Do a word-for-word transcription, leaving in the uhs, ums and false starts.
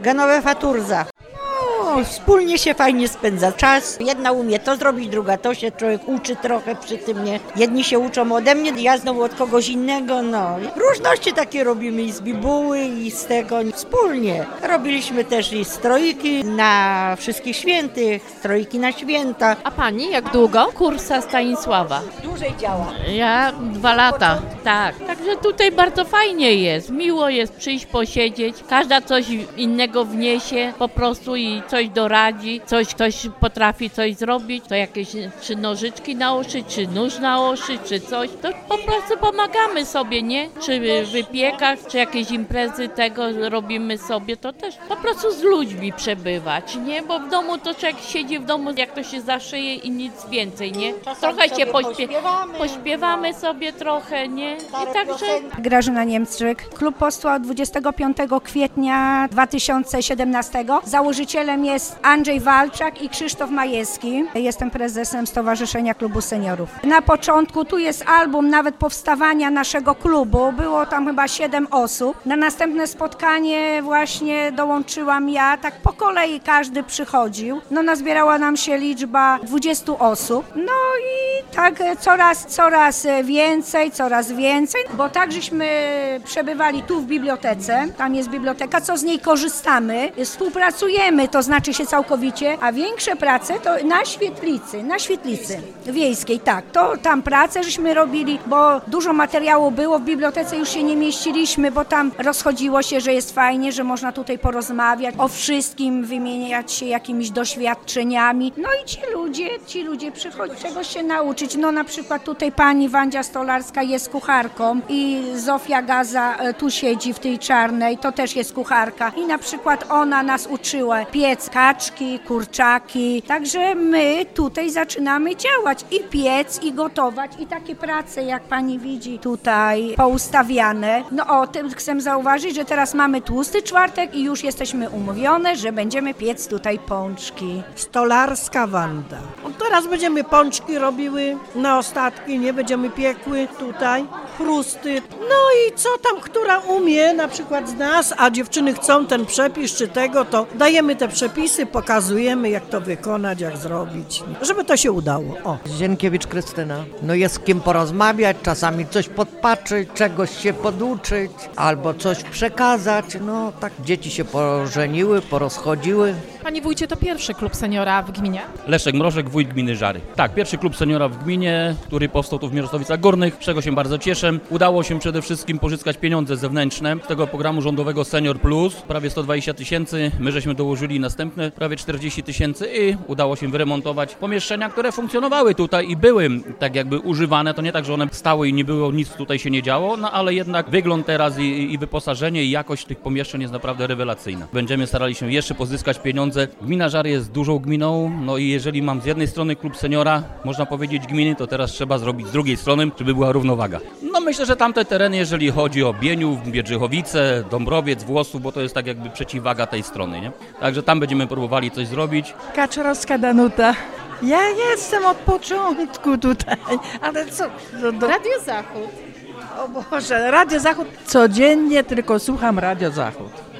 Genovefa Turza. No, wspólnie się fajnie spędza czas. Jedna umie to zrobić, druga to się człowiek uczy trochę przy tym, nie? Jedni się uczą ode mnie, ja znowu od kogoś innego, no. Różności takie robimy i z bibuły, i z tego wspólnie. Robiliśmy też i strojki na wszystkich świętych, strojki na święta. A pani jak długo? Kursa Stanisława. Dłużej działa. Ja dwa lata, tak. Także tutaj bardzo fajnie jest, miło jest przyjść, posiedzieć. Każda coś innego wniesie po prostu i coś doradzi, coś ktoś potrafi coś zrobić, to jakieś czy nożyczki naoszyć, czy nóż naoszyć, czy coś. To po prostu pomagamy sobie, nie? Czy w wypiekach, czy jakieś imprezy tego robimy sobie, to też po prostu z ludźmi przebywać, nie? Bo w domu to człowiek siedzi w domu, jak to się zaszyje i nic więcej, nie? Trochę się pośpie- pośpiewamy sobie trochę, nie? I także... Grażyna Niemczyk, Klub Posła od dwudziestego piątego kwietnia dwa tysiące siedemnastego. Założycielem jest Andrzej Walczak i Krzysztof Majewski. Jestem prezesem Stowarzyszenia Klubu Seniorów. Na początku tu jest album nawet powstawania naszego klubu. Było tam chyba siedem osób. Na następne spotkanie właśnie dołączyłam ja. Tak po kolei każdy przychodził. No nazbierała nam się liczba dwudziestu osób. No i tak coraz, coraz więcej, coraz więcej. Bo tak żeśmy przebywali tu w bibliotece. Tam jest biblioteka, co z niej korzystamy. Współpracujemy, to znaczy się całkowicie, a większe prace to na świetlicy, na świetlicy wiejskiej, tak. To tam pracę żeśmy robili, bo dużo materiału było, w bibliotece już się nie mieściliśmy, bo tam rozchodziło się, że jest fajnie, że można tutaj porozmawiać, o wszystkim wymieniać się jakimiś doświadczeniami. No i ci ludzie, ci ludzie przychodzą czegoś się nauczyć. No na przykład tutaj pani Wandzia Stolarska jest kucharką i Zofia Gaza tu siedzi w tej czarnej, to też jest kucharka i na przykład ona nas uczyła piec kaczki, kurczaki, także my tutaj zaczynamy działać i piec, i gotować, i takie prace, jak pani widzi tutaj poustawiane. No o tym chcę zauważyć, że teraz mamy tłusty czwartek i już jesteśmy umówione, że będziemy piec tutaj pączki. Stolarska Wanda. Teraz będziemy pączki robiły na ostatki, nie będziemy piekły tutaj, chrusty. No i co tam, która umie, na przykład z nas, a dziewczyny chcą ten przepis czy tego, to dajemy te przepisy, pokazujemy jak to wykonać, jak zrobić, żeby to się udało. O. Zienkiewicz Krystyna. No jest z kim porozmawiać, czasami coś podpatrzyć, czegoś się poduczyć, albo coś przekazać. No tak, dzieci się pożeniły, porozchodziły. Panie wójcie, to pierwszy klub seniora w gminie? Leszek Mrożek, wójt gminy Żary. Tak, pierwszy klub seniora w gminie, który powstał tu w Mierzostowicach Górnych, z czego się bardzo cieszę. Udało się przede wszystkim pozyskać pieniądze zewnętrzne z tego programu rządowego Senior Plus, prawie sto dwadzieścia tysięcy. My żeśmy dołożyli następne prawie czterdzieści tysięcy i udało się wyremontować pomieszczenia, które funkcjonowały tutaj i były tak jakby używane. To nie tak, że one stały i nie było, nic tutaj się nie działo, no ale jednak wygląd teraz i, i wyposażenie i jakość tych pomieszczeń jest naprawdę rewelacyjna. Będziemy starali się jeszcze pozyskać pieniądze. Gmina Żary jest dużą gminą, no i jeżeli mam z jednej strony klub seniora, można powiedzieć gminy, to teraz trzeba zrobić z drugiej strony, żeby była równowaga. No myślę, że tamte tereny, jeżeli chodzi o Bieniów, Biedrzychowice, Dąbrowiec, Włosów, bo to jest tak jakby przeciwwaga tej strony, nie? Także tam będziemy próbowali coś zrobić. Kaczorowska Danuta. Ja jestem od początku tutaj, ale co? Do, do... Radio Zachód. O Boże, Radio Zachód. Codziennie tylko słucham Radio Zachód.